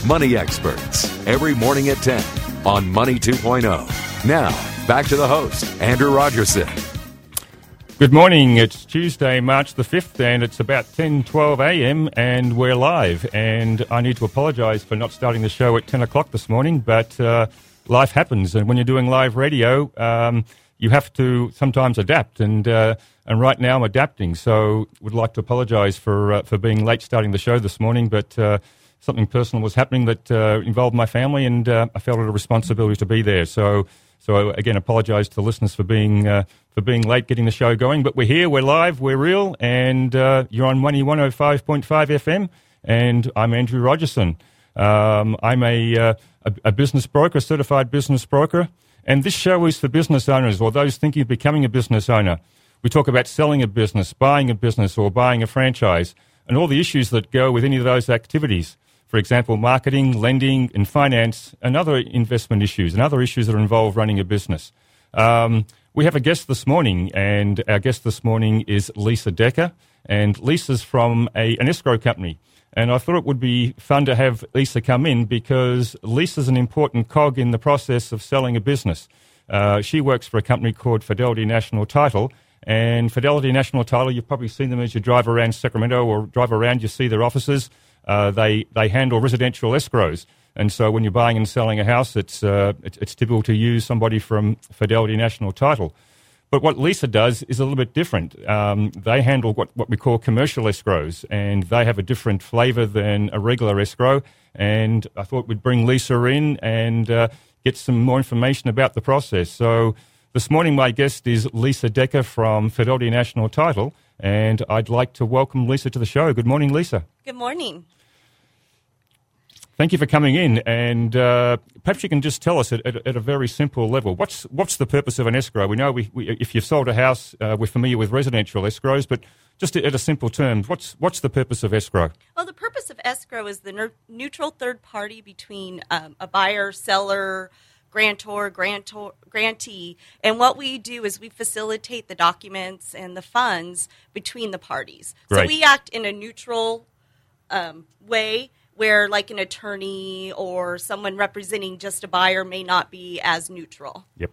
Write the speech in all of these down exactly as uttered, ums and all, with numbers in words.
Money Experts, every morning at ten on Money two point oh. Now, back to the host, Andrew Rogerson. Good morning. It's Tuesday, March the fifth, and it's about ten twelve a.m. and we're live. And I need to apologise for not starting the show at ten o'clock this morning, but uh, life happens. And when you're doing live radio, um, you have to sometimes adapt. And uh, and right now I'm adapting, so would like to apologise for uh, for being late starting the show this morning, but uh, something personal was happening that uh, involved my family, and uh, I felt it a responsibility to be there. So. So again, apologise to the listeners for being uh, for being late getting the show going. But we're here, we're live, we're real, and uh, you're on Money one oh five point five F M, and I'm Andrew Rogerson. Um, I'm a, uh, a a business broker, a certified business broker, and this show is for business owners or those thinking of becoming a business owner. We talk about selling a business, buying a business, or buying a franchise, and all the issues that go with any of those activities. For example, marketing, lending, and finance, and other investment issues, and other issues that involve running a business. Um, we have a guest this morning, and our guest this morning is Lisa Decker, and Lisa's from a, an escrow company. And I thought it would be fun to have Lisa come in because Lisa's an important cog in the process of selling a business. Uh, she works for a company called Fidelity National Title, and Fidelity National Title, you've probably seen them as you drive around Sacramento or drive around, you see their offices. Uh, they they handle residential escrows, and so when you're buying and selling a house, it's uh, it's, it's typical to use somebody from Fidelity National Title. But what Lisa does is a little bit different. Um, they handle what, what we call commercial escrows, and they have a different flavour than a regular escrow. And I thought we'd bring Lisa in and uh, get some more information about the process. So this morning, my guest is Lisa Decker from Fidelity National Title, and I'd like to welcome Lisa to the show. Good morning, Lisa. Good morning. Thank you for coming in, and uh, perhaps you can just tell us at, at, at a very simple level, what's what's the purpose of an escrow? We know we, we, if you've sold a house, uh, we're familiar with residential escrows, but just at a simple term, what's what's the purpose of escrow? Well, the purpose of escrow is the ner- neutral third party between um, a buyer, seller, grantor, grantor, grantee, and what we do is we facilitate the documents and the funds between the parties. Right. So we act in a neutral um, way, where like an attorney or someone representing just a buyer may not be as neutral. Yep.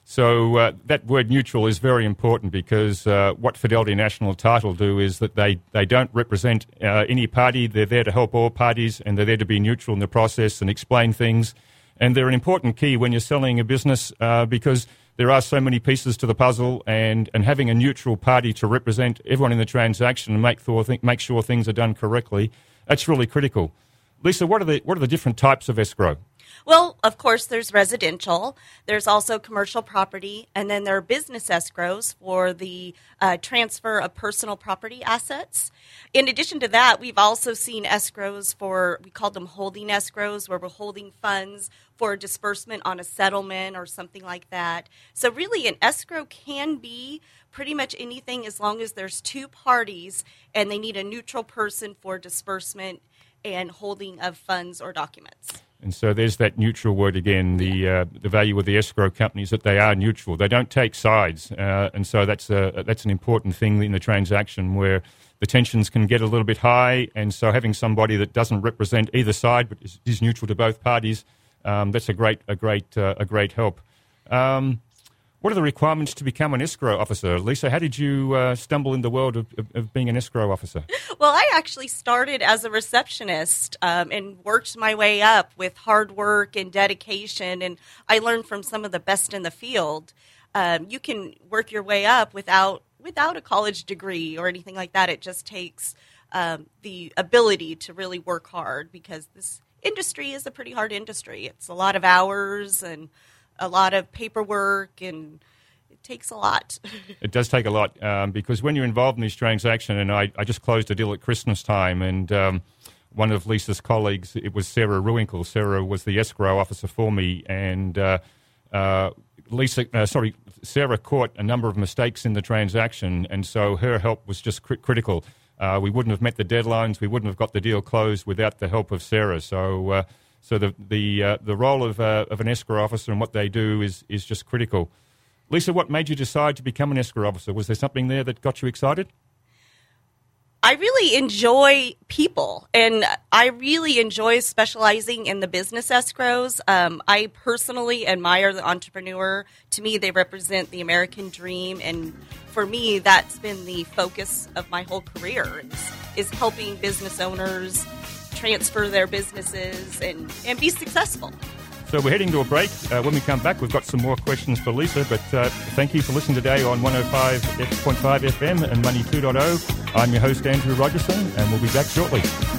So uh, that word neutral is very important because uh, what Fidelity National Title do is that they, they don't represent uh, any party. They're there to help all parties, and they're there to be neutral in the process and explain things. And they're an important key when you're selling a business uh, because there are so many pieces to the puzzle, and, and having a neutral party to represent everyone in the transaction and make, th- make sure things are done correctly, that's really critical. Lisa, what are the what are the different types of escrow? Well, of course, there's residential. There's also commercial property, and then there are business escrows for the uh, transfer of personal property assets. In addition to that, we've also seen escrows for, we call them holding escrows, where we're holding funds for disbursement on a settlement or something like that. So really, an escrow can be pretty much anything as long as there's two parties and they need a neutral person for disbursement and holding of funds or documents. And so there's that neutral word again. The uh, the value of the escrow companies that they are neutral. They don't take sides, uh, and so that's a, that's an important thing in the transaction where the tensions can get a little bit high. And so having somebody that doesn't represent either side but is, is neutral to both parties, um, that's a great a great uh, a great help. Um, What are the requirements to become an escrow officer? Lisa, how did you uh, stumble in the world of, of, of being an escrow officer? Well, I actually started as a receptionist um, and worked my way up with hard work and dedication, and I learned from some of the best in the field. Um, you can work your way up without without a college degree or anything like that. It just takes um, the ability to really work hard because this industry is a pretty hard industry. It's a lot of hours and a lot of paperwork, and it takes a lot. It does take a lot um, because when you're involved in this transaction, and I, I just closed a deal at Christmas time, and um, one of Lisa's colleagues, it was Sarah Ruwinkle. Sarah was the escrow officer for me, and uh, uh, Lisa, uh, sorry, Sarah caught a number of mistakes in the transaction, and so her help was just cr- critical. Uh, we wouldn't have met the deadlines. We wouldn't have got the deal closed without the help of Sarah. So. Uh, So the the uh, the role of uh, of an escrow officer and what they do is is just critical. Lisa, what made you decide to become an escrow officer? Was there something there that got you excited? I really enjoy people, and I really enjoy specializing in the business escrows. Um, I personally admire the entrepreneur. To me, they represent the American dream, and for me, that's been the focus of my whole career, is, is helping business owners transfer their businesses and, and be successful. So we're heading to a break. Uh, when we come back, we've got some more questions for Lisa, but uh, thank you for listening today on one oh five point five F M and Money two point oh. I'm your host, Andrew Rogerson, and we'll be back shortly.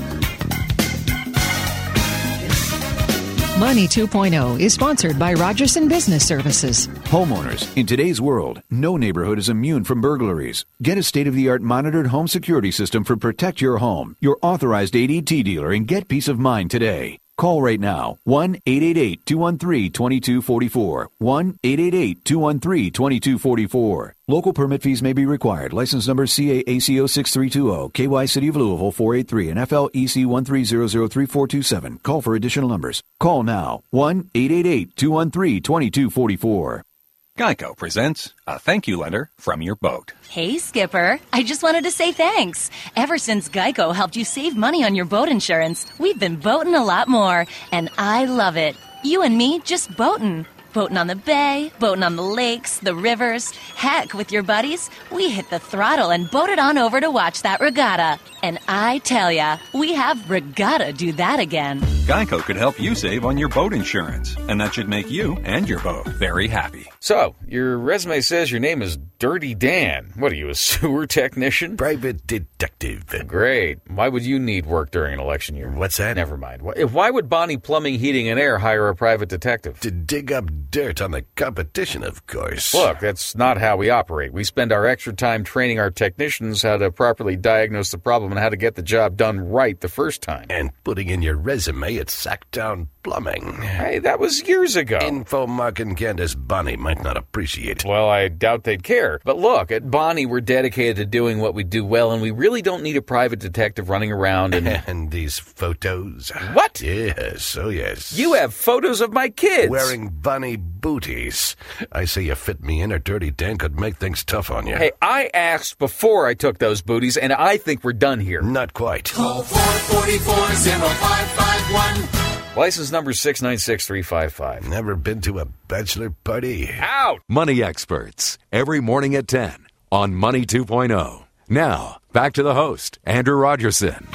Money two point oh is sponsored by Rogerson Business Services. Homeowners, in today's world, no neighborhood is immune from burglaries. Get a state-of-the-art monitored home security system for Protect Your Home, your authorized A D T dealer, and get peace of mind today. Call right now, one eight eight eight, two one three, two two four four, one eight eight eight, two one three, two two four four. Local permit fees may be required. License number C A A C O six three two zero, K Y City of Louisville four eight three, and F L E C one three zero zero three four two seven. Call for additional numbers. Call now, one eight eight eight, two one three, two two four four. Geico presents a thank you letter from your boat. Hey, Skipper. I just wanted to say thanks. Ever since Geico helped you save money on your boat insurance, we've been boating a lot more, and I love it. You and me just boating. Boating on the bay, boating on the lakes, the rivers. Heck, with your buddies, we hit the throttle and boated on over to watch that regatta. And I tell ya, we have regatta do that again. Geico could help you save on your boat insurance, and that should make you and your boat very happy. So, your resume says your name is Dirty Dan. What are you, a sewer technician? Private detective. Great. Why would you need work during an election year? What's that? Never mind. Why would Bonnie Plumbing, Heating, and Air hire a private detective? To dig up dirt on the competition, of course. Look, that's not how we operate. We spend our extra time training our technicians how to properly diagnose the problem and how to get the job done right the first time. And putting in your resume at Sacktown Plumbing. Hey, that was years ago. Info Mark and Candace Bonnie might not appreciate. Well, I doubt they'd care. But look, at Bonnie, we're dedicated to doing what we do well, and we really don't need a private detective running around and... And these photos. What? Yes, oh yes. You have photos of my kids. Wearing bunny booties. I say you fit me in, or Dirty Dan could make things tough on you. Hey, I asked before I took those booties, and I think we're done here. Not quite. Call four four four, zero five five one. License number six nine six three five five. Never been to a bachelor party? Out! Money Experts, every morning at ten on Money two point oh. Now, back to the host, Andrew Rogerson.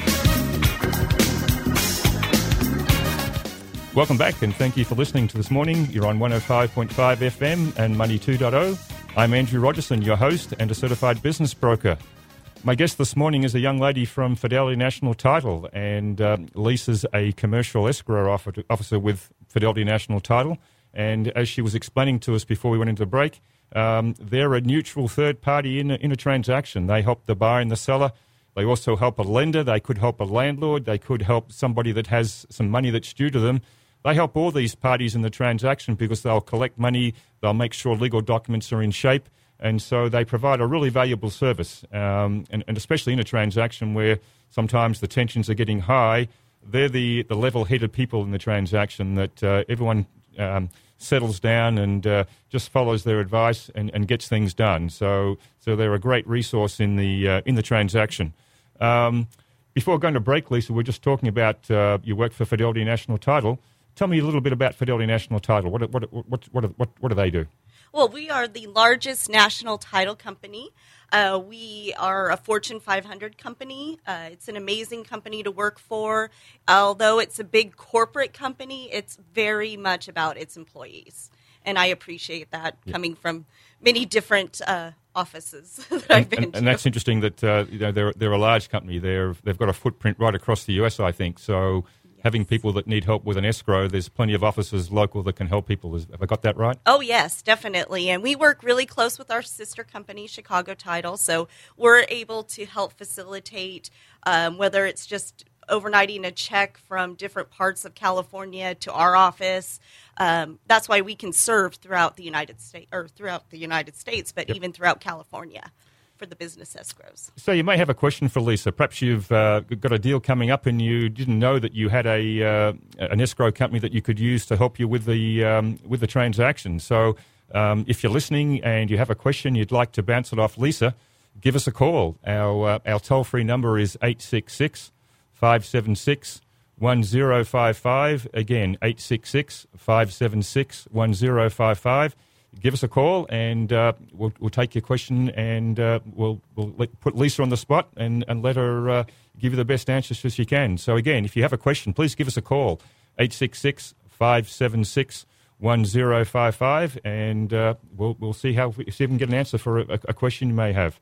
Welcome back, and thank you for listening to this morning. You're on one oh five point five F M and Money two point oh. I'm Andrew Rogerson, your host and a certified business broker. My guest this morning is a young lady from Fidelity National Title, and uh, Lisa's a commercial escrow officer with Fidelity National Title. And as she was explaining to us before we went into break, um, they're a neutral third party in a, in a transaction. They help the buyer and the seller. They also help a lender. They could help a landlord. They could help somebody that has some money that's due to them. They help all these parties in the transaction because they'll collect money. They'll make sure legal documents are in shape. And so they provide a really valuable service, um, and, and especially in a transaction where sometimes the tensions are getting high, they're the, the level-headed people in the transaction that uh, everyone um, settles down and uh, just follows their advice and, and gets things done. So so they're a great resource in the uh, in the transaction. Um, before going to break, Lisa, we're just talking about uh, you work for Fidelity National Title. Tell me a little bit about Fidelity National Title. What what what what what, what, what do they do? Well, we are the largest national title company. Uh, we are a Fortune five hundred company. Uh, it's an amazing company to work for. Although it's a big corporate company, it's very much about its employees. And I appreciate that yeah. coming from many different uh, offices that I've been and, to. And that's interesting that uh, you know they're they're a large company. They're they've got a footprint right across the U S, I think. So. Having people that need help with an escrow, there's plenty of offices local that can help people. Have I got that right? Oh, yes, definitely. And we work really close with our sister company, Chicago Title. So we're able to help facilitate um, whether it's just overnighting a check from different parts of California to our office. Um, that's why we can serve throughout the United States, or throughout the United States, but yep. even throughout California. For the business escrows. So you may have a question for Lisa. Perhaps you've uh, got a deal coming up and you didn't know that you had a uh, an escrow company that you could use to help you with the um, with the transaction. So um, if you're listening and you have a question, you'd like to bounce it off Lisa, give us a call. Our uh, our toll-free number is eight six six, five seven six, one zero five five. Again, eight six six, five seven six, one zero five five. Give us a call, and uh, we'll, we'll take your question, and uh, we'll, we'll let, put Lisa on the spot and, and let her uh, give you the best answers as she can. So, again, if you have a question, please give us a call, eight six six, five seven six, one zero five five, and uh, we'll, we'll see how see if we can get an answer for a, a question you may have.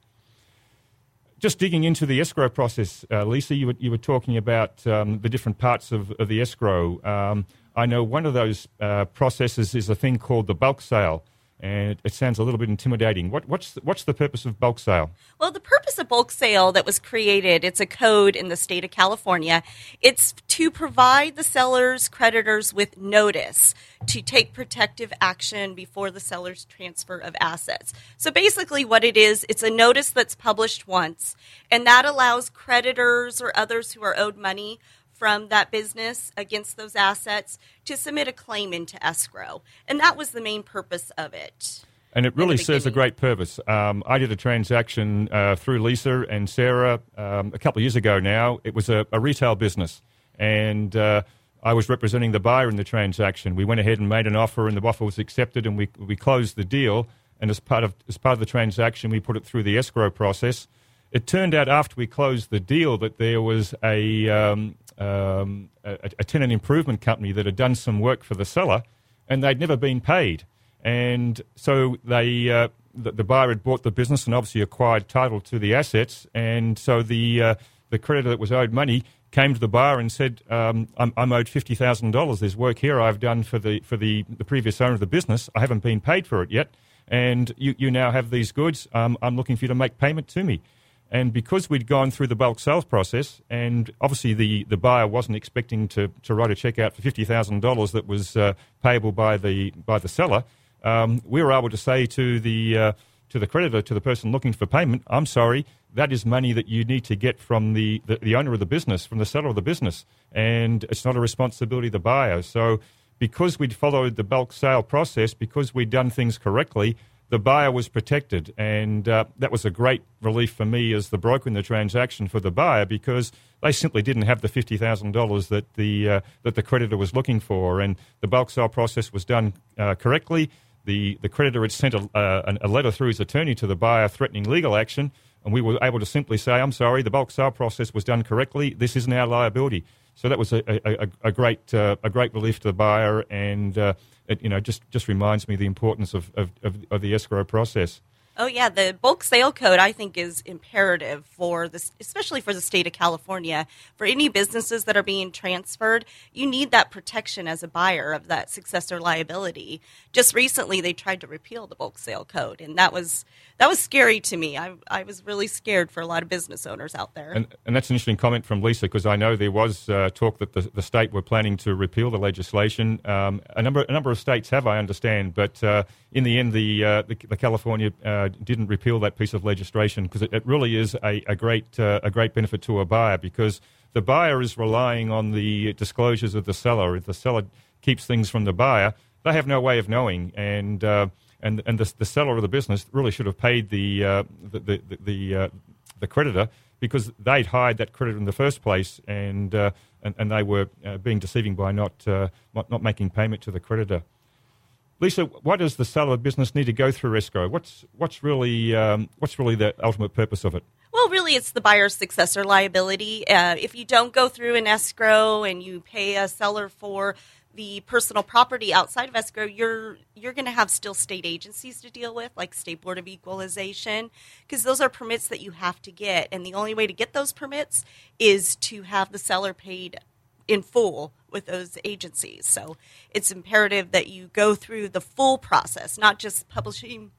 Just digging into the escrow process, uh, Lisa, you were, you were talking about um, the different parts of, of the escrow. Um, I know one of those uh, processes is a thing called the bulk sale. And it, it sounds a little bit intimidating. What, what's the, what's the purpose of bulk sale? Well, the purpose of bulk sale that was created, it's a code in the state of California. It's to provide the seller's creditors with notice to take protective action before the seller's transfer of assets. So basically what it is, it's a notice that's published once, and that allows creditors or others who are owed money from that business against those assets to submit a claim into escrow. And that was the main purpose of it. And it really serves a great purpose. Um, I did a transaction uh, through Lisa and Sarah um, a couple of years ago now. It was a, a retail business, and uh, I was representing the buyer in the transaction. We went ahead and made an offer, and the offer was accepted, and we we closed the deal. And as part of as part of the transaction, we put it through the escrow process. It turned out after we closed the deal that there was a, um, um, a, a tenant improvement company that had done some work for the seller, and they'd never been paid. And so they, uh, the, the buyer had bought the business and obviously acquired title to the assets, and so the uh, the creditor that was owed money came to the buyer and said, um, I'm, I'm owed fifty thousand dollars. There's work here I've done for the for the, the previous owner of the business. I haven't been paid for it yet, and you, you now have these goods. Um, I'm looking for you to make payment to me. And because we'd gone through the bulk sales process, and obviously the, the buyer wasn't expecting to, to write a check out for fifty thousand dollars that was uh, payable by the by the seller, um, we were able to say to the uh, to the creditor, to the person looking for payment, I'm sorry, that is money that you need to get from the, the, the owner of the business, from the seller of the business, and it's not a responsibility of the buyer. So because we'd followed the bulk sale process, because we'd done things correctly, the buyer was protected, and uh, that was a great relief for me as the broker in the transaction for the buyer, because they simply didn't have the fifty thousand dollars that the uh, that the creditor was looking for, and the bulk sale process was done uh, correctly. The the creditor had sent a, uh, a letter through his attorney to the buyer threatening legal action, and we were able to simply say, I'm sorry, the bulk sale process was done correctly. This isn't our liability. So that was a, a, a great uh, a great relief to the buyer, and uh, it you know just, just reminds me of the importance of, of, of, of the escrow process. Oh, yeah. The bulk sale code, I think, is imperative for this, especially for the state of California. For any businesses that are being transferred, you need that protection as a buyer of that successor liability. Just recently, they tried to repeal the bulk sale code, and that was that was scary to me. I, I was really scared for a lot of business owners out there. And, and that's an interesting comment from Lisa, because I know there was uh, talk that the, the state were planning to repeal the legislation. Um, a number a number of states have, I understand, but uh, in the end, the uh, the, the California uh, didn't repeal that piece of legislation, because it, it really is a, a great uh, a great benefit to a buyer, because the buyer is relying on the disclosures of the seller. If the seller keeps things from the buyer, they have no way of knowing, and uh, and and the, the seller of the business really should have paid the uh, the the the, uh, the creditor, because they'd hired that creditor in the first place, and uh, and, and they were uh, being deceiving by not, uh, not not making payment to the creditor. Lisa, why does the seller business need to go through escrow? What's what's really um, what's really the ultimate purpose of it? Well, really, it's the buyer's successor liability. Uh, if you don't go through an escrow and you pay a seller for the personal property outside of escrow, you're you're going to have still state agencies to deal with, like State Board of Equalization, because those are permits that you have to get, and the only way to get those permits is to have the seller paid in full with those agencies. So it's imperative that you go through the full process, not just publishing,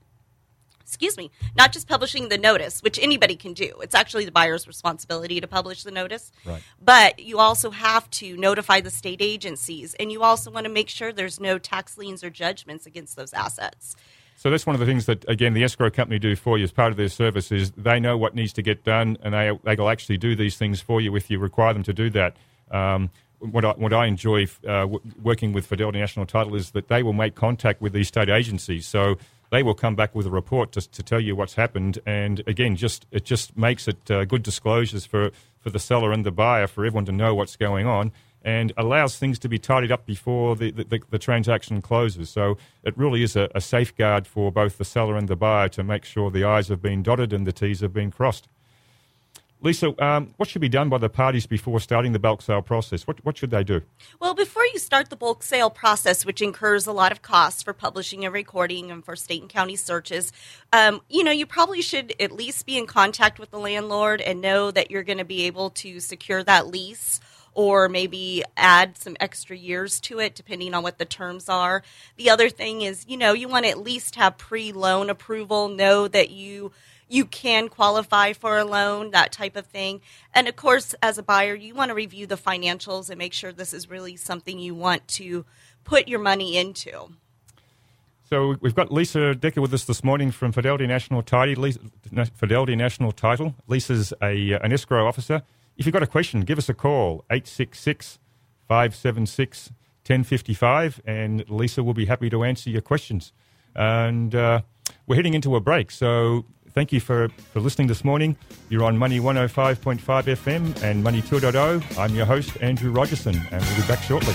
excuse me, not just publishing the notice, which anybody can do. It's actually the buyer's responsibility to publish the notice. Right. But you also have to notify the state agencies, and you also want to make sure there's no tax liens or judgments against those assets. So that's one of the things that, again, the escrow company do for you as part of their service, is they know what needs to get done, and they they will actually do these things for you if you require them to do that. Um, what I, what I enjoy uh, w- working with Fidelity National Title is that they will make contact with these state agencies. So they will come back with a report just to tell you what's happened. And again, just it just makes it uh, good disclosures for, for the seller and the buyer, for everyone to know what's going on, and allows things to be tidied up before the, the, the, the transaction closes. So it really is a, a safeguard for both the seller and the buyer to make sure the I's have been dotted and the T's have been crossed. Lisa, um, what should be done by the parties before starting the bulk sale process? What what should they do? Well, before you start the bulk sale process, which incurs a lot of costs for publishing and recording and for state and county searches, um, you know, you probably should at least be in contact with the landlord and know that you're going to be able to secure that lease, or maybe add some extra years to it, depending on what the terms are. The other thing is, you know, you want to at least have pre-loan approval, know that you you can qualify for a loan, that type of thing. And, of course, as a buyer, you want to review the financials and make sure this is really something you want to put your money into. So we've got Lisa Decker with us this morning from Fidelity National Title. Lisa, Fidelity National Title. Lisa's a, an escrow officer. If you've got a question, give us a call, eight six six, five seven six, one zero five five, and Lisa will be happy to answer your questions. And uh, we're heading into a break, so thank you for, for listening this morning. You're on Money one oh five point five F M and Money two point oh. I'm your host, Andrew Rogerson, and we'll be back shortly.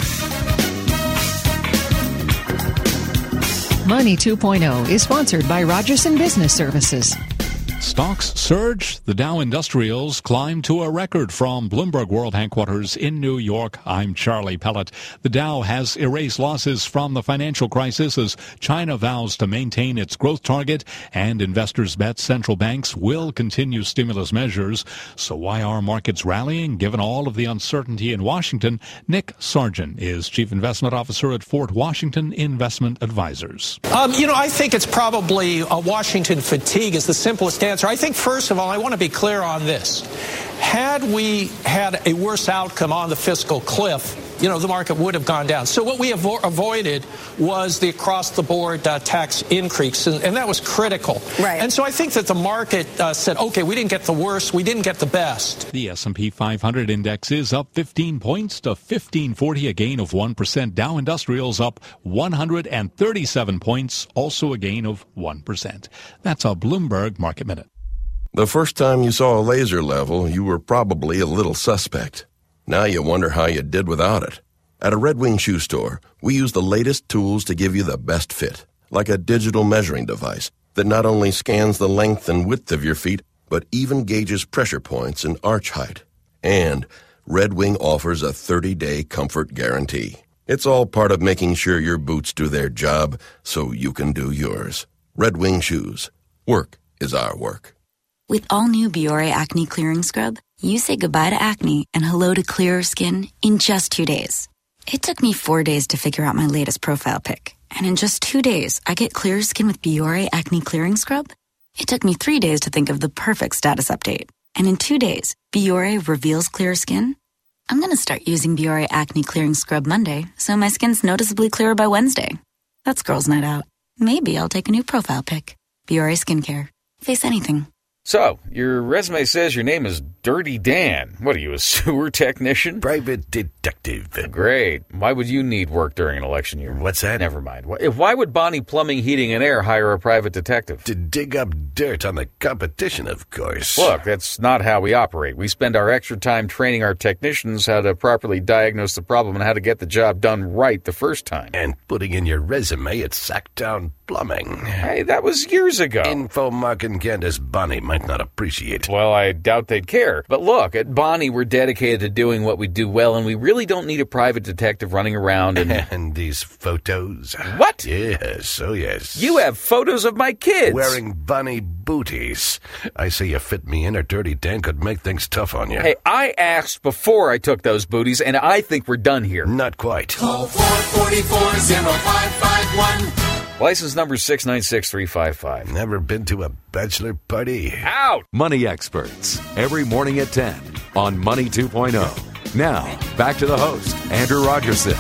Money two point oh is sponsored by Rogerson Business Services. Stocks surge. The Dow Industrials climb to a record. From Bloomberg World Headquarters in New York, I'm Charlie Pellet. The Dow has erased losses from the financial crisis as China vows to maintain its growth target, and investors bet central banks will continue stimulus measures. So why are markets rallying given all of the uncertainty in Washington? Nick Sargent is Chief Investment Officer at Fort Washington Investment Advisors. Um, you know, I think it's probably uh, Washington fatigue is the simplest answer. I think, first of all, I want to be clear on this. Had we had a worse outcome on the fiscal cliff, you know, the market would have gone down. So what we avo- avoided was the across-the-board uh, tax increase, and, and that was critical. Right. And so I think that the market uh, said, okay, we didn't get the worst, we didn't get the best. The S and P five hundred index is up fifteen points to fifteen forty, a gain of one percent. Dow Industrials up one hundred thirty-seven points, also a gain of one percent. That's a Bloomberg Market Minute. The first time you saw a laser level, you were probably a little suspect. Now you wonder how you did without it. At a Red Wing shoe store, we use the latest tools to give you the best fit, like a digital measuring device that not only scans the length and width of your feet, but even gauges pressure points and arch height. And Red Wing offers a thirty-day comfort guarantee. It's all part of making sure your boots do their job so you can do yours. Red Wing shoes. Work is our work. With all new Biore Acne Clearing Scrub, you say goodbye to acne and hello to clearer skin in just two days. It took me four days to figure out my latest profile pic, and in just two days, I get clearer skin with Biore Acne Clearing Scrub. It took me three days to think of the perfect status update, and in two days, Biore reveals clearer skin. I'm going to start using Biore Acne Clearing Scrub Monday, so my skin's noticeably clearer by Wednesday. That's girls' night out. Maybe I'll take a new profile pic. Biore Skincare. Face anything. So, your resume says your name is Dirty Dan. What are you, a sewer technician? Private detective. Great. Why would you need work during an election year? What's that? Never mind. Why, why would Bonnie Plumbing, Heating, and Air hire a private detective? To dig up dirt on the competition, of course. Look, that's not how we operate. We spend our extra time training our technicians how to properly diagnose the problem and how to get the job done right the first time. And putting in your resume at Sacktown Plumbing. Hey, that was years ago. Info Mark and Candace Bonnie might not appreciate. Well, I doubt they'd care. But look, at Bonnie, we're dedicated to doing what we do well, and we really don't need a private detective running around and... and these photos. What? Yes, oh yes. You have photos of my kids. Wearing bunny booties. I say you fit me in, or Dirty Dan could make things tough on you. Hey, I asked before I took those booties, and I think we're done here. Not quite. Call four four four, zero five five one. License number six nine six three five five. Never been to a bachelor party? Out! Money Experts, every morning at ten on Money two point oh. Now, back to the host, Andrew Rogerson.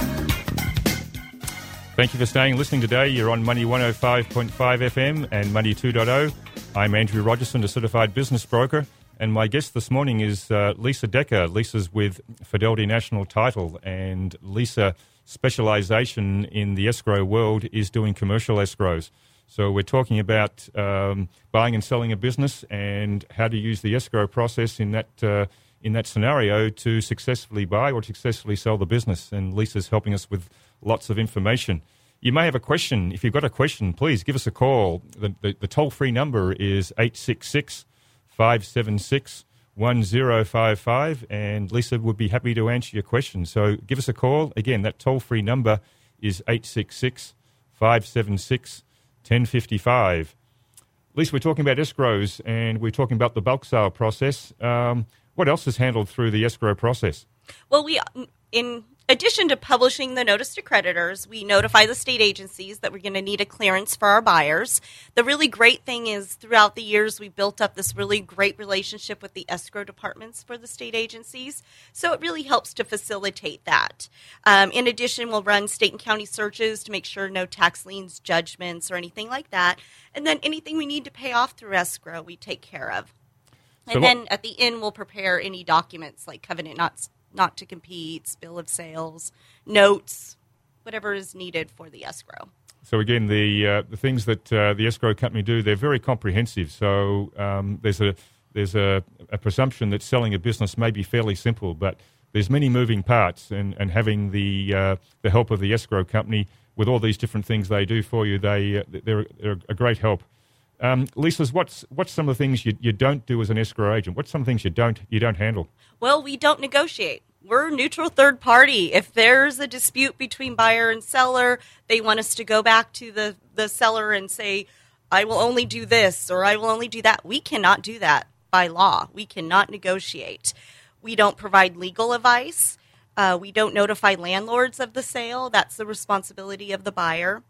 Thank you for staying listening today. You're on Money one oh five point five F M and Money two point oh. I'm Andrew Rogerson, a certified business broker, and my guest this morning is uh, Lisa Decker. Lisa's with Fidelity National Title, and Lisa... specialization in the escrow world is doing commercial escrows. So we're talking about um, buying and selling a business and how to use the escrow process in that uh, in that scenario to successfully buy or successfully sell the business. And Lisa's helping us with lots of information. You may have a question. If you've got a question, please give us a call. The, the, the toll-free number is eight six six, five seven six, one zero five five, and Lisa would be happy to answer your question. So give us a call. Again, that toll-free number is eight six six, five seven six, one zero five five. Lisa, we're talking about escrows, and we're talking about the bulk sale process. Um, what else is handled through the escrow process? Well, we, in addition to publishing the notice to creditors, we notify the state agencies that we're going to need a clearance for our buyers. The really great thing is throughout the years, we've built up this really great relationship with the escrow departments for the state agencies. So it really helps to facilitate that. Um, in addition, we'll run state and county searches to make sure no tax liens, judgments, or anything like that. And then anything we need to pay off through escrow, we take care of. And so then what, at the end, we'll prepare any documents like covenant not not to compete, bill of sales, notes, whatever is needed for the escrow. So again, the uh, the things that uh, the escrow company do, they're very comprehensive. So um, there's a there's a, a presumption that selling a business may be fairly simple, but there's many moving parts, and, and having the uh, the help of the escrow company with all these different things they do for you, they uh, they're, they're a great help. Um, Lisa, what's what's some of the things you, you don't do as an escrow agent? What's some of the things you don't you don't handle? Well, we don't negotiate. We're a neutral third party. If there's a dispute between buyer and seller, they want us to go back to the, the seller and say, I will only do this or I will only do that. We cannot do that by law. We cannot negotiate. We don't provide legal advice. Uh, we don't notify landlords of the sale. That's the responsibility of the buyer.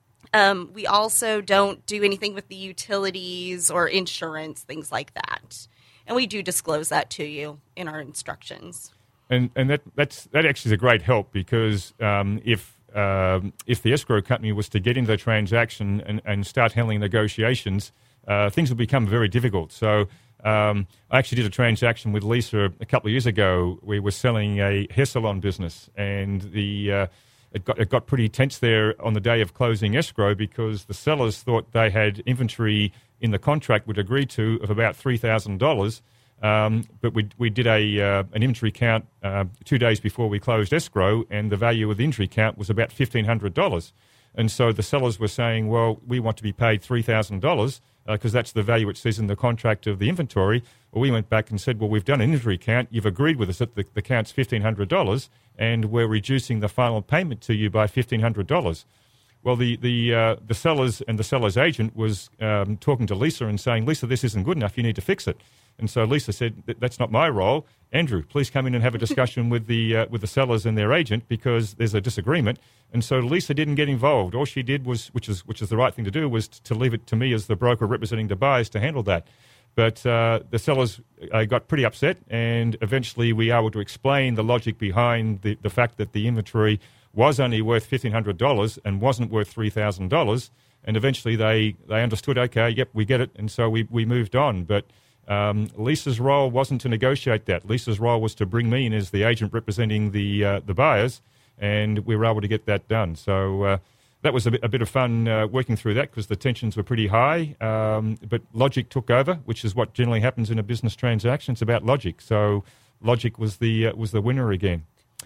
Um, we also don't do anything with the utilities or insurance, things like that. And we do disclose that to you in our instructions. And and that that's that actually is a great help, because um, if um, if the escrow company was to get into the transaction and, and start handling negotiations, uh, things would become very difficult. So um, I actually did a transaction with Lisa a couple of years ago. We were selling a hair salon business, and the uh, it got it got pretty tense there on the day of closing escrow, because the sellers thought they had inventory in the contract would agree to of about three thousand dollars. Um, but we we did a uh, an inventory count uh, two days before we closed escrow, and the value of the inventory count was about fifteen hundred dollars. And so the sellers were saying, well, we want to be paid three thousand dollars because uh, that's the value it says in the contract of the inventory. Well, we went back and said, well, we've done an inventory count. You've agreed with us that the, the count's fifteen hundred dollars, and we're reducing the final payment to you by fifteen hundred dollars. Well, the the uh, the sellers and the seller's agent was um, talking to Lisa and saying, Lisa, this isn't good enough. You need to fix it. And so Lisa said, that's not my role. Andrew, please come in and have a discussion with the uh, with the sellers and their agent, because there's a disagreement. And so Lisa didn't get involved. All she did was, which is which is the right thing to do, was to leave it to me as the broker representing the buyers to handle that. But uh, the sellers uh, got pretty upset, and eventually we were able to explain the logic behind the, the fact that the inventory was only worth fifteen hundred dollars and wasn't worth three thousand dollars. And eventually they, they understood, okay, yep, we get it. And so we, we moved on. But Um, Lisa's role wasn't to negotiate that. Lisa's role was to bring me in as the agent representing the uh, the buyers, and we were able to get that done. So uh, that was a bit, a bit of fun uh, working through that, because the tensions were pretty high. Um, but logic took over, which is what generally happens in a business transaction. It's about logic. So logic was the uh, was the winner again.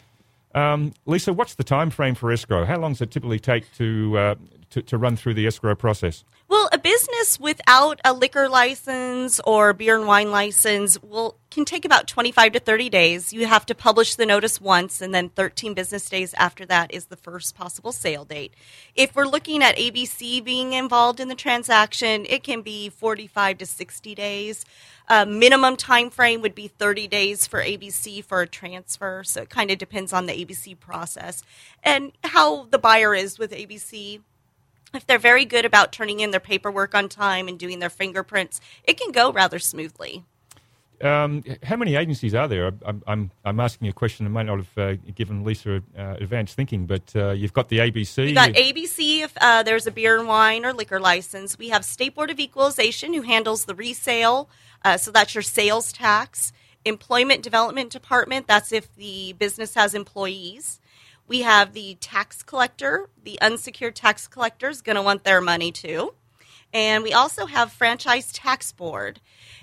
Um, Lisa, what's the time frame for escrow? How long does it typically take to uh, to, to run through the escrow process? Well, a business without a liquor license or beer and wine license will can take about twenty-five to thirty days. You have to publish the notice once, and then thirteen business days after that is the first possible sale date. If we're looking at A B C being involved in the transaction, it can be forty-five to sixty days. Uh, minimum time frame would be thirty days for A B C for a transfer, so it kind of depends on the A B C process and how the buyer is with A B C. If they're very good about turning in their paperwork on time and doing their fingerprints, it can go rather smoothly. Um, how many agencies are there? I'm, I'm, I'm asking you a question I might not have uh, given Lisa uh, advanced thinking, but uh, you've got the A B C. We've got A B C if uh, there's a beer and wine or liquor license. We have State Board of Equalization, who handles the resale, uh, so that's your sales tax. Employment Development Department, that's if the business has employees. We have the tax collector. The unsecured tax collector is going to want their money too. And we also have Franchise Tax Board.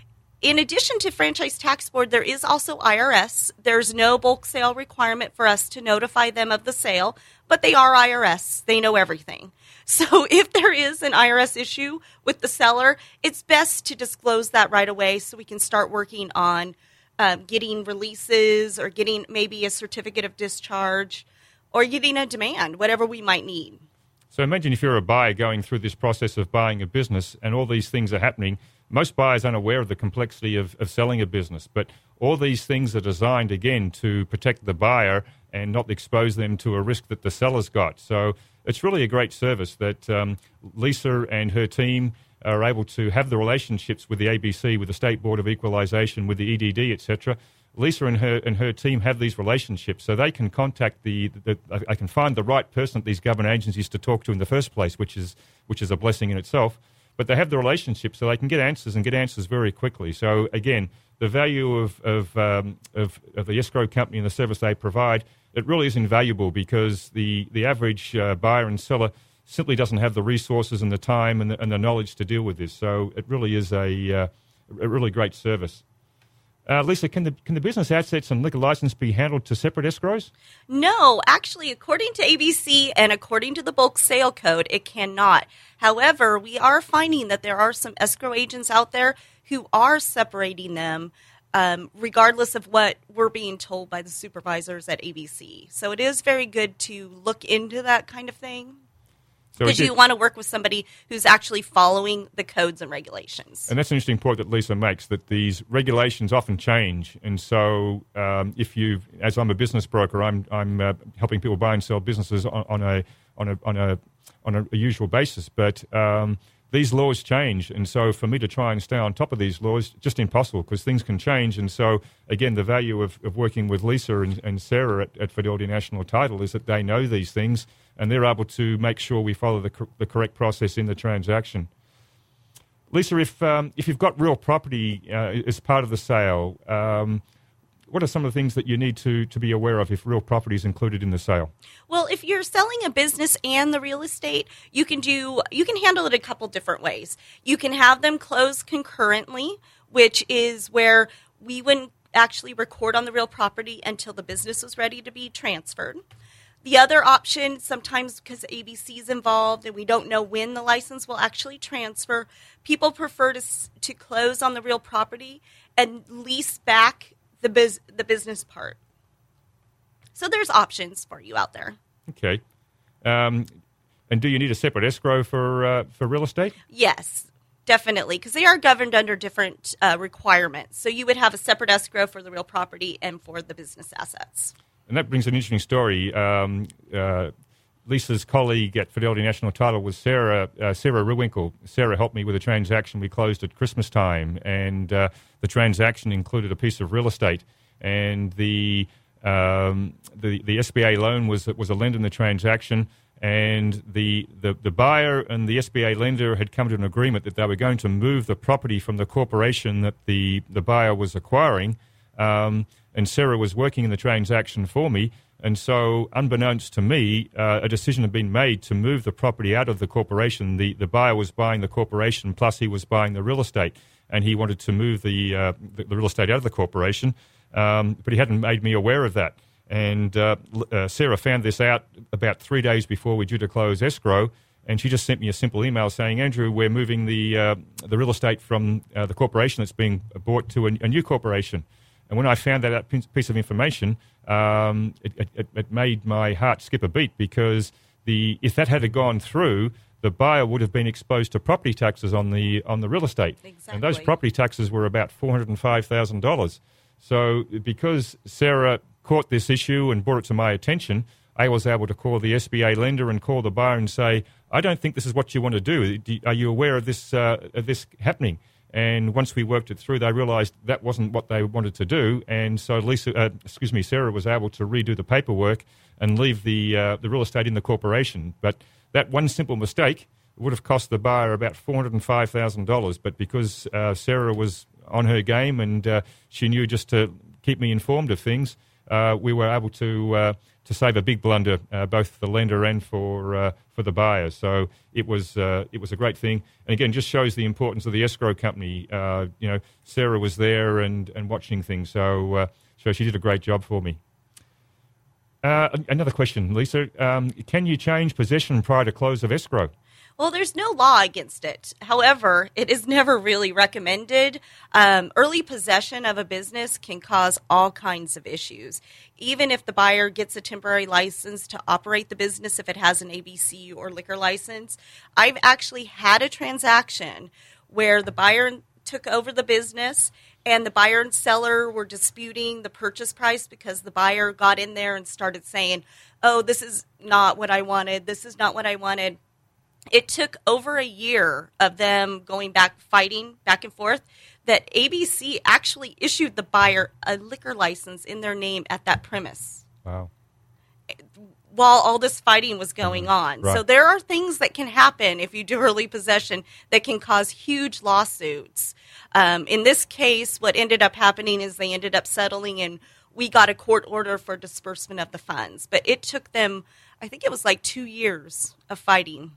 In addition to Franchise Tax Board, there is also I R S. There's no bulk sale requirement for us to notify them of the sale, but they are I R S. They know everything. So if there is an I R S issue with the seller, it's best to disclose that right away so we can start working on um, getting releases or getting maybe a certificate of discharge or getting a demand, whatever we might need. So imagine if you're a buyer going through this process of buying a business and all these things are happening. Most buyers aren't aware of the complexity of, of selling a business, but all these things are designed, again, to protect the buyer and not expose them to a risk that the seller's got. So it's really a great service that um, Lisa and her team are able to have the relationships with the A B C, with the State Board of Equalisation, with the E D D, et cetera. Lisa and her and her team have these relationships, so they can contact the, the, the I can find the right person at these government agencies to talk to in the first place, which is which is a blessing in itself. But they have the relationship, so they can get answers and get answers very quickly. So again, the value of of, um, of of the escrow company and the service they provide, it really is invaluable because the the average uh, buyer and seller simply doesn't have the resources and the time and the, and the knowledge to deal with this. So it really is a uh, a really great service. Uh, Lisa, can the can the business assets and liquor license be handled to separate escrows? No, actually, according to A B C and according to the bulk sale code, it cannot. However, we are finding that there are some escrow agents out there who are separating them, um, regardless of what we're being told by the supervisors at A B C. So it is very good to look into that kind of thing. Because so you want to work with somebody who's actually following the codes and regulations. And that's an interesting point that Lisa makes, that these regulations often change. And so um, if you, as I'm a business broker, I'm I'm uh, helping people buy and sell businesses on, on a on a on a on a, a usual basis. But um, these laws change, and so for me to try and stay on top of these laws, just impossible because things can change. And so again, the value of, of working with Lisa and, and Sarah at, at Fidelity National Title is that they know these things. And they're able to make sure we follow the, cor- the correct process in the transaction. Lisa, if um, if you've got real property uh, as part of the sale, um, what are some of the things that you need to, to be aware of if real property is included in the sale? Well, if you're selling a business and the real estate, you can do you can handle it a couple different ways. You can have them close concurrently, which is where we wouldn't actually record on the real property until the business was ready to be transferred. The other option, sometimes because A B C is involved and we don't know when the license will actually transfer, people prefer to to close on the real property and lease back the biz, the business part. So there's options for you out there. Okay. Um, and do you need a separate escrow for uh, for real estate? Yes, definitely, because they are governed under different uh, requirements. So you would have a separate escrow for the real property and for the business assets. And that brings an interesting story. Um, uh, Lisa's colleague at Fidelity National Title was Sarah uh, Sarah Ruwinkle. Sarah helped me with a transaction we closed at Christmas time, and uh, the transaction included a piece of real estate. And the um, the, the S B A loan was was a lender in the transaction, and the, the, the buyer and the S B A lender had come to an agreement that they were going to move the property from the corporation that the, the buyer was acquiring. Um, and Sarah was working in the transaction for me, and so unbeknownst to me, uh, a decision had been made to move the property out of the corporation. The the buyer was buying the corporation, plus he was buying the real estate, and he wanted to move the uh, the, the real estate out of the corporation, um, but he hadn't made me aware of that. And uh, uh, Sarah found this out about three days before we were due to close escrow, and she just sent me a simple email saying, Andrew, we're moving the uh, the real estate from uh, the corporation that's being bought to a, a new corporation. And when I found that piece of information, um, it, it, it made my heart skip a beat, because the if that had gone through, the buyer would have been exposed to property taxes on the on the real estate. Exactly. And those property taxes were about four hundred five thousand dollars. So because Sarah caught this issue and brought it to my attention, I was able to call the S B A lender and call the buyer and say, I don't think this is what you want to do. Are you aware of this uh, of this happening? And once we worked it through, they realised that wasn't what they wanted to do, and so Lisa, uh, excuse me, Sarah was able to redo the paperwork and leave the uh, the real estate in the corporation. But that one simple mistake would have cost the buyer about four hundred five thousand dollars. But because uh, Sarah was on her game and uh, she knew just to keep me informed of things, uh, we were able to uh, to save a big blunder, uh, both for the lender and for uh, for the buyer. So it was uh, it was a great thing, and again, just shows the importance of the escrow company. Uh, you know, Sarah was there and, and watching things, so uh, so she did a great job for me. Uh, another question, Lisa: um, can you change possession prior to close of escrow? Well, there's no law against it. However, it is never really recommended. Um, early possession of a business can cause all kinds of issues. Even if the buyer gets a temporary license to operate the business, if it has an A B C or liquor license, I've actually had a transaction where the buyer took over the business and the buyer and seller were disputing the purchase price because the buyer got in there and started saying, oh, this is not what I wanted. This is not what I wanted. It took over a year of them going back, fighting back and forth, that A B C actually issued the buyer a liquor license in their name at that premise. Wow. While all this fighting was going on. Right. So there are things that can happen if you do early possession that can cause huge lawsuits. Um, in this case, what ended up happening is they ended up settling, and we got a court order for disbursement of the funds. But it took them, I think it was like two years of fighting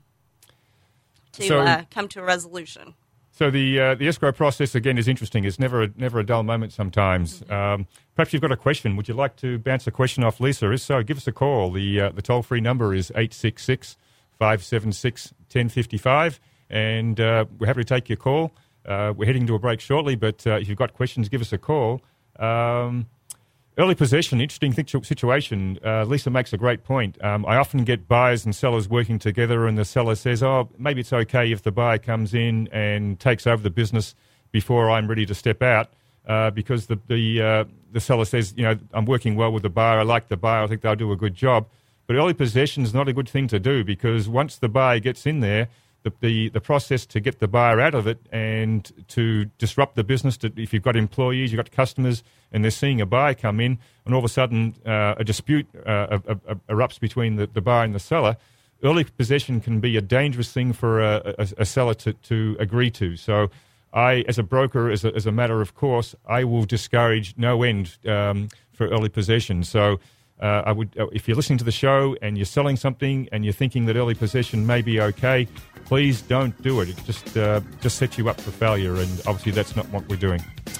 to So- uh, come to a resolution. So the uh, the escrow process, again, is interesting. It's never a, never a dull moment sometimes. Um, perhaps you've got a question. Would you like to bounce a question off Lisa? If so, give us a call. The uh, the toll-free number is eight six six, five seven six, one zero five five, and uh, we're happy to take your call. Uh, we're heading to a break shortly, but uh, if you've got questions, give us a call. Um, Early possession, interesting situ- situation. Uh, Lisa makes a great point. Um, I often get buyers and sellers working together, and the seller says, oh, maybe it's okay if the buyer comes in and takes over the business before I'm ready to step out, uh, because the the, uh, the seller says, you know, I'm working well with the buyer, I like the buyer, I think they'll do a good job. But early possession is not a good thing to do, because once the buyer gets in there, The, the the process to get the buyer out of it and to disrupt the business, to, if you've got employees, you've got customers, and they're seeing a buyer come in, and all of a sudden uh, a dispute uh, uh, uh, erupts between the, the buyer and the seller, early possession can be a dangerous thing for a, a, a seller to, to agree to. So I, as a broker, as a, as a matter of course, I will discourage no end um, for early possession. So Uh, I would, uh, if you're listening to the show and you're selling something and you're thinking that early possession may be okay, please don't do it. It just uh, just sets you up for failure, and obviously that's not what we're doing.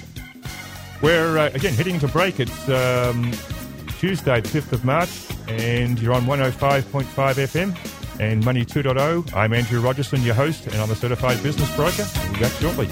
We're uh, again heading to break. It's um, Tuesday, the fifth of March, and you're on one oh five point five F M and Money two point oh. I'm Andrew Rogerson, your host, and I'm a certified business broker. We'll be back shortly.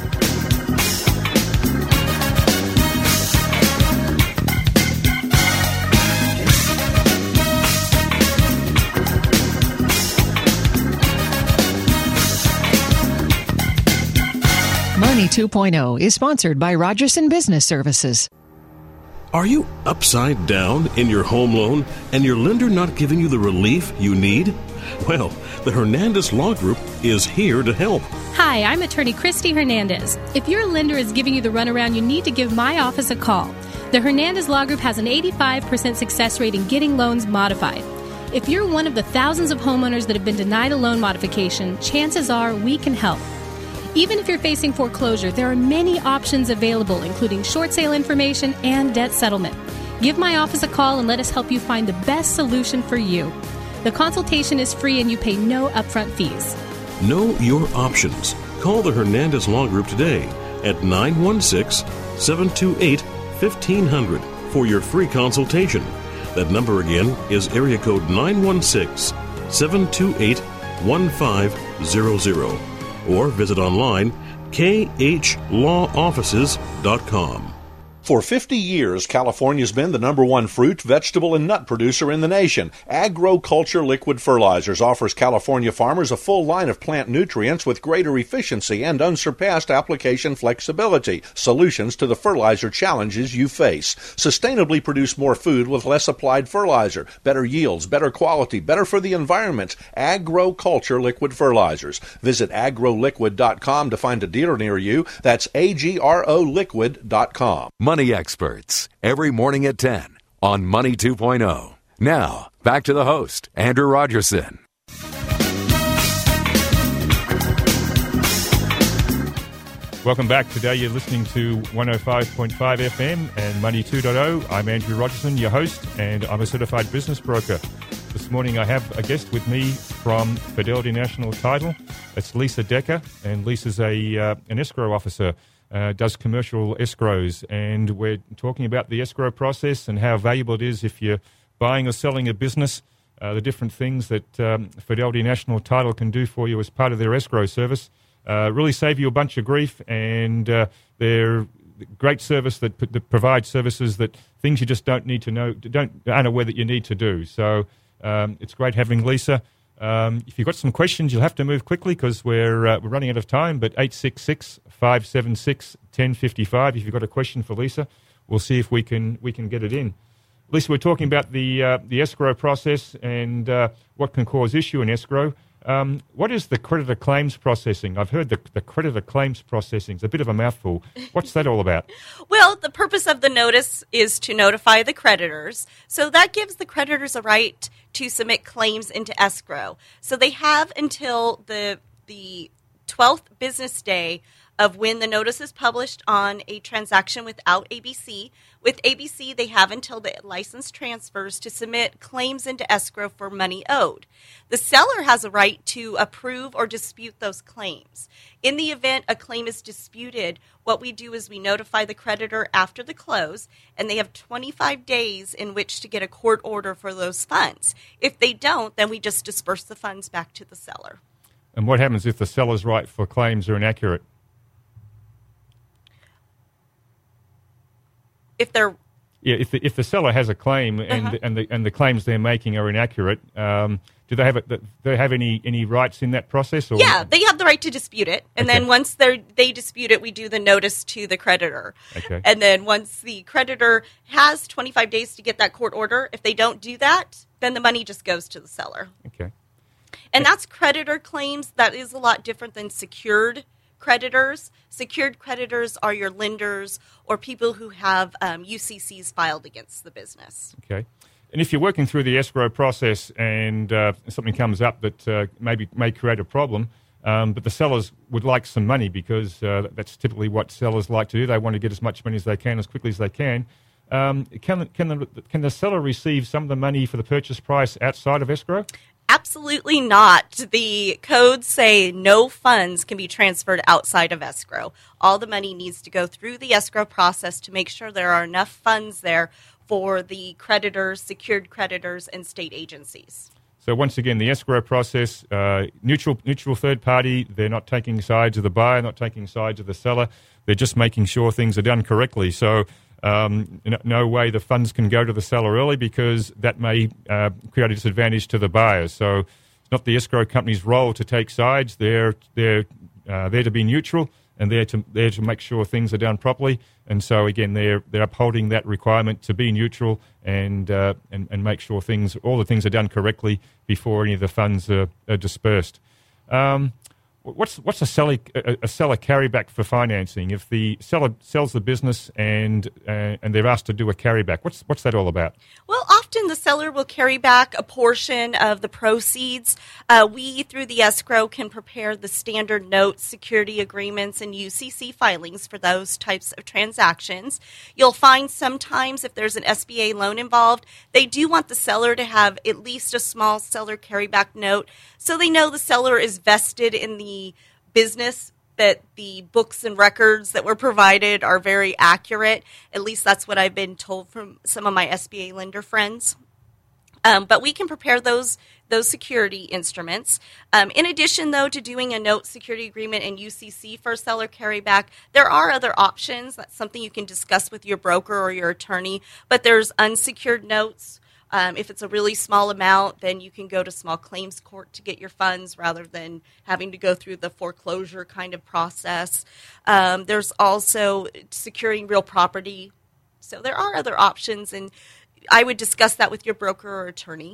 Money two point oh is sponsored by Rogerson Business Services. Are you upside down in your home loan and your lender not giving you the relief you need? Well, the Hernandez Law Group is here to help. Hi, I'm attorney Christy Hernandez. If your lender is giving you the runaround, you need to give my office a call. The Hernandez Law Group has an eighty-five percent success rate in getting loans modified. If you're one of the thousands of homeowners that have been denied a loan modification, chances are we can help. Even if you're facing foreclosure, there are many options available, including short sale information and debt settlement. Give my office a call and let us help you find the best solution for you. The consultation is free and you pay no upfront fees. Know your options. Call the Hernandez Law Group today at nine one six, seven two eight, one five zero zero for your free consultation. That number again is area code nine one six, seven two eight, one five zero zero. Or visit online k h law offices dot com. For fifty years, California's been the number one fruit, vegetable, and nut producer in the nation. Agro-Culture Liquid Fertilizers offers California farmers a full line of plant nutrients with greater efficiency and unsurpassed application flexibility. Solutions to the fertilizer challenges you face. Sustainably produce more food with less applied fertilizer. Better yields, better quality, better for the environment. Agro-Culture Liquid Fertilizers. Visit agro liquid dot com to find a dealer near you. That's A G R O liquid dot com. Money Experts, every morning at ten on Money two point oh. Now, back to the host, Andrew Rogerson. Welcome back. Today you're listening to one oh five point five F M and Money two point oh. I'm Andrew Rogerson, your host, and I'm a certified business broker. This morning I have a guest with me from Fidelity National Title. It's Lisa Decker, and Lisa's a uh, an escrow officer, uh, does commercial escrows, and we're talking about the escrow process and how valuable it is if you're buying or selling a business, uh, the different things that um, Fidelity National Title can do for you as part of their escrow service. Uh, really save you a bunch of grief, and uh, they're a great service that, p- that provides services that things you just don't need to know, don't aren't aware that you need to do. So um, it's great having Lisa. Um, if you've got some questions, you'll have to move quickly because we're uh, we're running out of time. But eight six six, five seven six, one oh five five. If you've got a question for Lisa, we'll see if we can we can get it in. Lisa, we're talking about the uh, the escrow process and uh, what can cause issue in escrow. Um, what is the creditor claims processing? I've heard the, the creditor claims processing is a bit of a mouthful. What's that all about? Well, the purpose of the notice is to notify the creditors. So that gives the creditors a right to submit claims into escrow. So they have until the the twelfth business day of when the notice is published on a transaction without A B C. With A B C, they have until the license transfers to submit claims into escrow for money owed. The seller has a right to approve or dispute those claims. In the event a claim is disputed, what we do is we notify the creditor after the close, and they have twenty-five days in which to get a court order for those funds. If they don't, then we just disperse the funds back to the seller. And what happens if the seller's right for claims are inaccurate? If they're yeah, if the if the seller has a claim and Uh-huh. and the and the claims they're making are inaccurate, um, do they have a, do they have any, any rights in that process? Or? Yeah, they have the right to dispute it, and Okay. then once they they dispute it, we do the notice to the creditor. Okay. And then once the creditor has twenty-five days to get that court order, if they don't do that, then the money just goes to the seller. Okay. And that's creditor claims. That is a lot different than secured creditors. Secured creditors are your lenders or people who have um, U C Cs filed against the business. Okay. And if you're working through the escrow process and uh, something comes up that uh, maybe may create a problem, um, but the sellers would like some money because uh, that's typically what sellers like to do. They want to get as much money as they can as quickly as they can. Um, can, can, the, can the seller receive some of the money for the purchase price outside of escrow? Absolutely not. The codes say no funds can be transferred outside of escrow. All the money needs to go through the escrow process to make sure there are enough funds there for the creditors, secured creditors, and state agencies. So once again, the escrow process, uh, neutral neutral third party, they're not taking sides of the buyer, not taking sides of the seller. They're just making sure things are done correctly. So um, no, no way the funds can go to the seller early because that may uh, create a disadvantage to the buyer. So it's not the escrow company's role to take sides. They're, they're uh, there to be neutral and there to there to make sure things are done properly. And so again, they're they're upholding that requirement to be neutral and uh, and and make sure things all the things are done correctly before any of the funds are, are dispersed. Um, what's what's a seller a, a seller carryback for financing? If the seller sells the business and uh, and they're asked to do a carryback, what's what's that all about? Well, often the seller will carry back a portion of the proceeds. Uh, we, through the escrow, can prepare the standard notes, security agreements, and U C C filings for those types of transactions. You'll find sometimes if there's an S B A loan involved, they do want the seller to have at least a small seller carryback note so they know the seller is vested in the business, that the books and records that were provided are very accurate. At least that's what I've been told from some of my S B A lender friends. Um, but we can prepare those those security instruments. Um, in addition, though, to doing a note security agreement and U C C for seller carryback, there are other options. That's something you can discuss with your broker or your attorney. But there's unsecured notes. Um, if it's a really small amount, then you can go to small claims court to get your funds rather than having to go through the foreclosure kind of process. Um, there's also securing real property. So there are other options, and I would discuss that with your broker or attorney.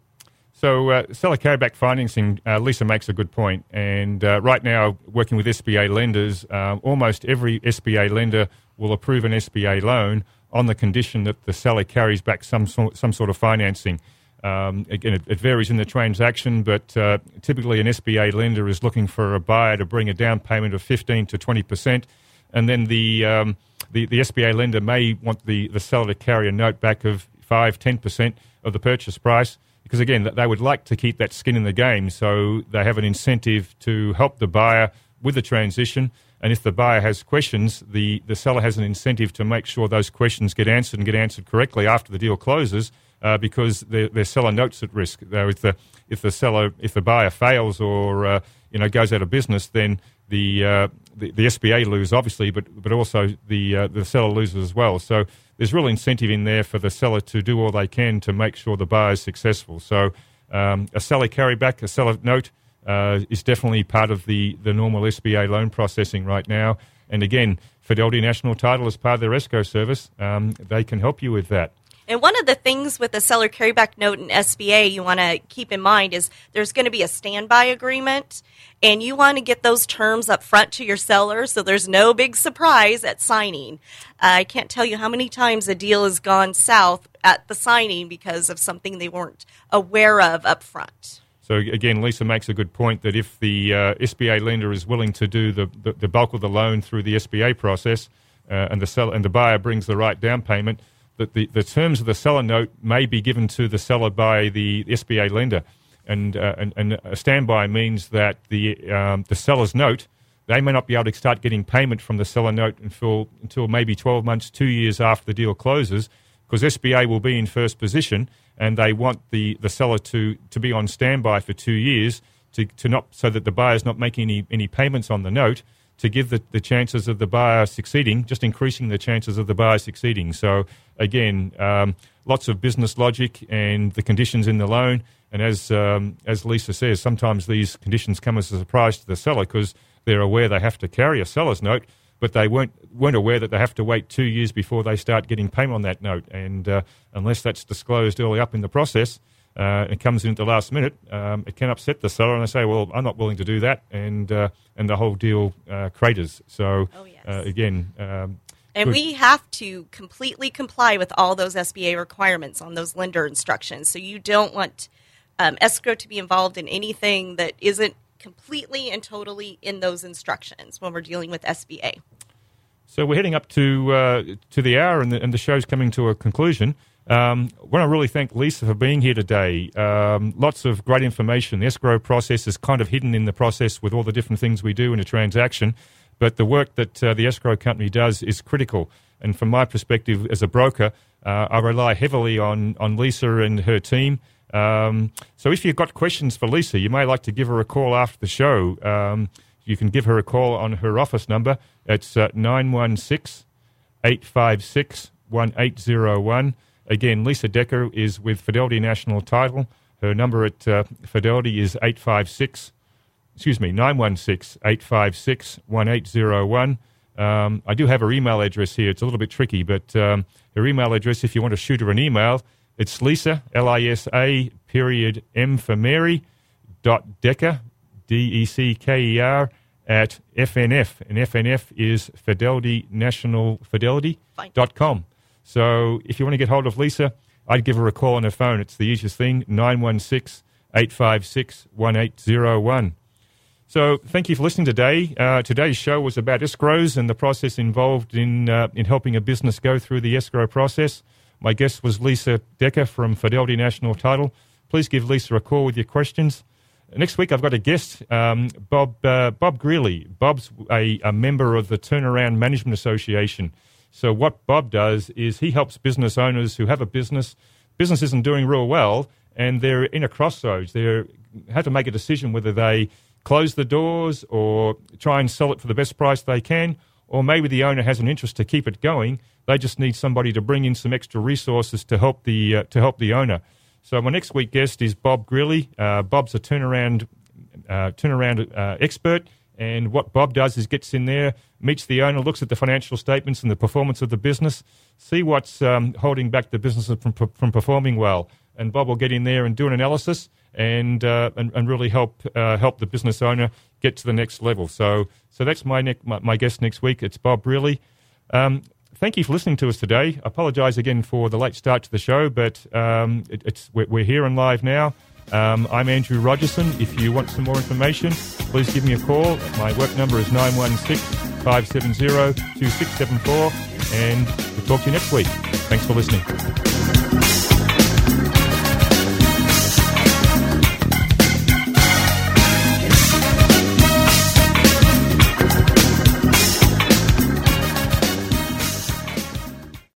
So uh, seller carryback financing, uh, Lisa makes a good point. And uh, right now, working with S B A lenders, uh, almost every S B A lender will approve an S B A loan on the condition that the seller carries back some sort, some sort of financing. Um, again, it, it varies in the transaction, but uh, typically an S B A lender is looking for a buyer to bring a down payment of fifteen to twenty percent, and then the, um, the the S B A lender may want the, the seller to carry a note back of five, ten percent of the purchase price, because again, they would like to keep that skin in the game, so they have an incentive to help the buyer with the transition. And if the buyer has questions, the, the seller has an incentive to make sure those questions get answered and get answered correctly after the deal closes, uh, because their, their seller note's at risk. Though if the if the seller if the buyer fails or uh, you know goes out of business, then the uh, the, the S B A lose obviously, but but also the uh, the seller loses as well. So there's real incentive in there for the seller to do all they can to make sure the buyer is successful. So um, a seller carryback, a seller note. Uh, is definitely part of the, the normal S B A loan processing right now. And again, Fidelity National Title, as part of their escrow service, um, they can help you with that. And one of the things with a seller carryback note in S B A you want to keep in mind is there's going to be a standby agreement, and you want to get those terms up front to your seller so there's no big surprise at signing. Uh, I can't tell you how many times a deal has gone south at the signing because of something they weren't aware of up front. So again, Lisa makes a good point that if the uh, S B A lender is willing to do the, the, the bulk of the loan through the S B A process, uh, and the seller and the buyer brings the right down payment, that the, the terms of the seller note may be given to the seller by the S B A lender, and uh, and, and a standby means that the um, the seller's note, they may not be able to start getting payment from the seller note until until maybe twelve months, two years after the deal closes, because S B A will be in first position. And they want the, the seller to, to be on standby for two years to, to not so that the buyer's not making any, any payments on the note, to give the, the chances of the buyer succeeding, just increasing the chances of the buyer succeeding. So again, um, lots of business logic and the conditions in the loan. And as um, as Lisa says, sometimes these conditions come as a surprise to the seller because they're aware they have to carry a seller's note, but they weren't weren't aware that they have to wait two years before they start getting payment on that note. And uh, unless that's disclosed early up in the process, uh, it comes in at the last minute, um, it can upset the seller, and they say, well, I'm not willing to do that, and uh, and the whole deal uh, craters. So, oh, yes. uh, again... Um, and good. we have to completely comply with all those S B A requirements on those lender instructions. So you don't want um, escrow to be involved in anything that isn't completely and totally in those instructions when we're dealing with S B A. So we're heading up to uh, to the hour, and the, and the show's coming to a conclusion. Um, I want to really thank Lisa for being here today. Um, lots of great information. The escrow process is kind of hidden in the process with all the different things we do in a transaction, but the work that uh, the escrow company does is critical. And from my perspective as a broker, uh, I rely heavily on, on Lisa and her team. Um, so if you've got questions for Lisa, you may like to give her a call after the show. Um, you can give her a call on her office number. It's uh, nine one six, eight five six, one eight zero one. Again, Lisa Decker is with Fidelity National Title. Her number at uh, Fidelity is eight five six, excuse me, nine one six, eight five six, one eight zero one. Um, I do have her email address here. It's a little bit tricky, but um, her email address, if you want to shoot her an email, it's Lisa, L I S A, period, M for Mary, dot Decker, D E C K E R, at F N F. And F N F is Fidelity National Fidelity dot com. So if you want to get hold of Lisa, I'd give her a call on her phone. It's the easiest thing, nine one six, eight five six, one eight zero one. So thank you for listening today. Uh, today's show was about escrows and the process involved in uh, in helping a business go through the escrow process. My guest was Lisa Decker from Fidelity National Title. Please give Lisa a call with your questions. Next week, I've got a guest, um, Bob uh, Bob Greeley. Bob's a, a member of the Turnaround Management Association. So what Bob does is he helps business owners who have a business. Business isn't doing real well, and they're in a crossroads. They have to make a decision whether they close the doors or try and sell it for the best price they can, or maybe the owner has an interest to keep it going. They just need somebody to bring in some extra resources to help the uh, to help the owner. So my next week guest is Bob Greeley. Uh, Bob's a turnaround uh, turnaround uh, expert, and what Bob does is gets in there, meets the owner, looks at the financial statements and the performance of the business, see what's um, holding back the business from from performing well, and Bob will get in there and do an analysis and uh, and, and really help uh, help the business owner get to the next level. So so that's my, ne- my my guest next week. It's Bob Greeley. Um, thank you for listening to us today. I apologise again for the late start to the show, but um, it, it's we're, we're here and live now. Um, I'm Andrew Rogerson. If you want some more information, please give me a call. My work number is nine one six, five seven zero, two six seven four, and we'll talk to you next week. Thanks for listening.